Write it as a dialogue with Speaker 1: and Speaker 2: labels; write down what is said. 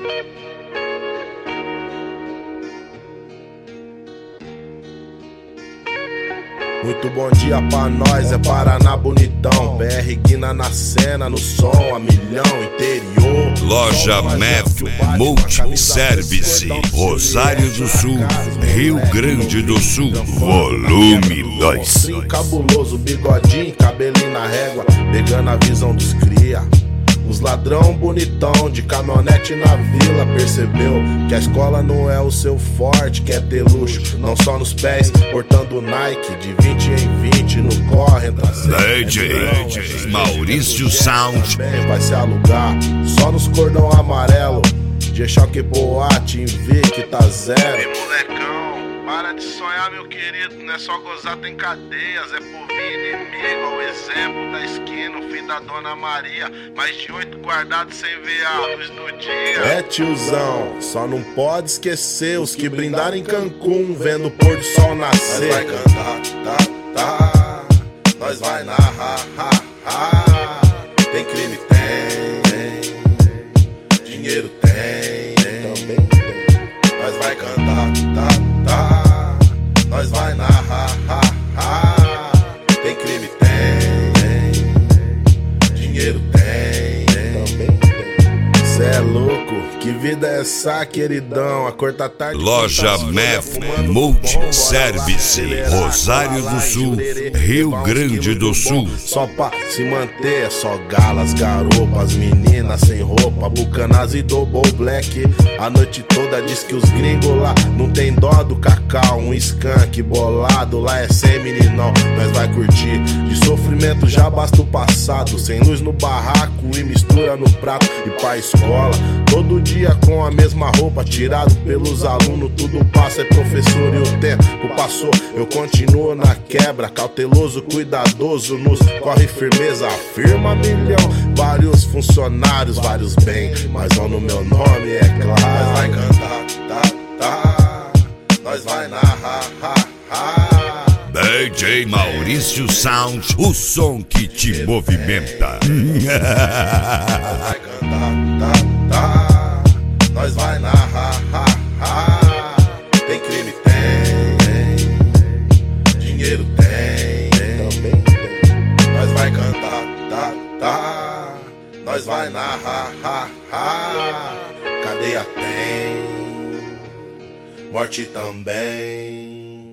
Speaker 1: Muito bom dia pra nós, é Paraná bonitão. BR Guina na cena, no som, a milhão, interior.
Speaker 2: Loja MEF Multiservice, Rosário do Sul, Rio Grande do Sul, volume 2.
Speaker 1: Cabuloso, bigodinho, cabelinho na régua, pegando a visão dos cria. Os ladrão bonitão de caminhonete na vila percebeu que a escola não é o seu forte, quer ter luxo, não só nos pés, portando Nike de 20 em 20 no corre, entra
Speaker 2: DJ Maurício Sound
Speaker 1: vai se alugar só nos cordão amarelo, G-Shock Boate em V que tá zero. Ei, molecão, para de sonhar, meu querido, não é só gozar, tem cadeias, é por vir inimigo, ao exemplo da esquina, o filho da Dona Maria, mais de 8 guardados sem ver a luz do dia. É, tiozão, só não pode esquecer os que brindaram em Cancún, vendo o pôr do sol nascer. Nós vai cantar, tá, nós vai narrar, tem crime, tem, dinheiro tem, também tem. Nós vai cantar, tá, nós vai narrar, tem crime, tem, dinheiro tem, também tem. Cê é louco, que vida é essa, queridão? A cor tá tarde.
Speaker 2: Loja MEF Multiservice, Rosário do Sul, Rio Grande do Sul.
Speaker 1: Só pra se manter, só galas, garopas, meninas sem roupa, bucanas e double black. A noite toda diz que os gringos lá não tem dó do cacau. Um skunk bolado, lá é sem meninão. Nós vai curtir, de sofrimento já basta o passado. Sem luz no barraco e mistura no prato. E pra escola, todo dia com a mesma roupa, tirado pelos alunos, tudo passa, é professor e o tempo passou. Eu continuo na quebra, cauteloso, cuidadoso, nos corre firmeza, afirma milhão. Vários funcionários, vários bem, mas não no meu nome, é claro. Nós vai cantar, tá, nós vai narrar,
Speaker 2: DJ Maurício Sound, o som que te movimenta.
Speaker 1: Nós vai cantar, tá, nós vai narrar, tem crime, tem, dinheiro tem, também tem. Nós vai cantar, tá, nós vai narrar, cadeia tem, morte também.